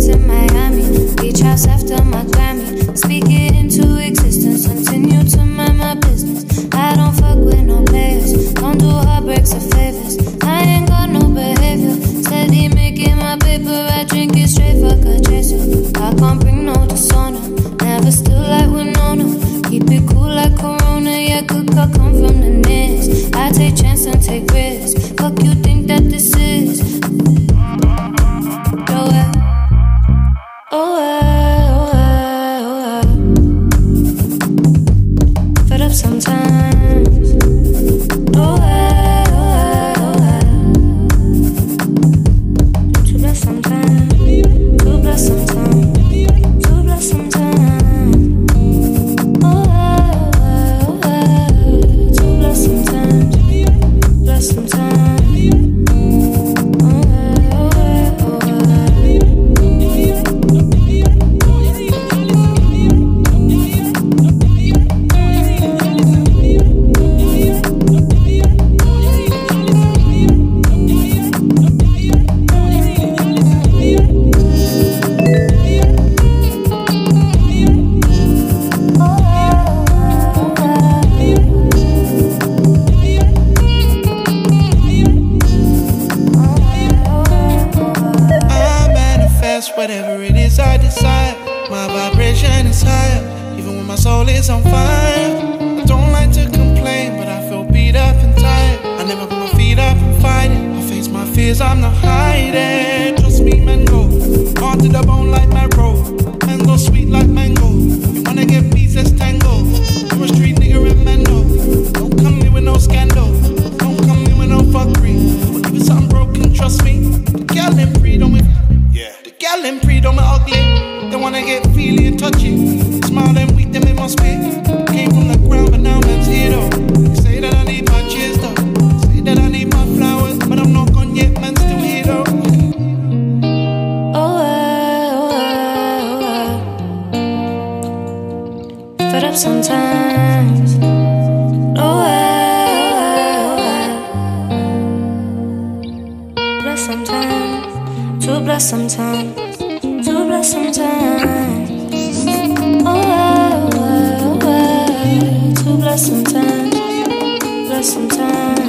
in Miami. Beach house after my Grammy. Speak it into existence. Continue to mind my business. I don't fuck with no players. Don't do heartbreaks or favors. I ain't got no behavior. Steady making my paper. I drink it straight, fuck a chaser. I can't bring no dishonor. Never still like Winona. Keep it cool like Corona. Yeah, good cut come from the nest. I take chance and take risks. Fuck you think that this is? Fed up sometimes. Too blessed sometimes. Too blessed sometimes. Too blessed sometimes. Too blessed sometimes. Blessed sometimes. Whatever it is I decide, my vibration is higher, even when my soul is on fire. I don't like to complain, but I feel beat up and tired. I never put my feet up and fight it. I face my fears, I'm not hiding. Trust me, mango, hard to the bone like my roll. Mango sweet like mango. You wanna get peace, let's tango. You're a street nigga in Mando. Don't come here with no scandal. Don't come here with no fuckery. But if it's something broken, trust me. The girl in freedom with. Gal and pre don't ugly. They wanna get feely and touchy. Smile and weak, them it must be. Came from the ground, but now man's here though. They say that I need my cheers though. Say that I need my flowers, but I'm not gone yet, man's still here though. Fed up sometimes. Blessed sometimes. Too blessed sometimes. Too blessed sometimes. Too blessed sometimes. Blessed sometimes.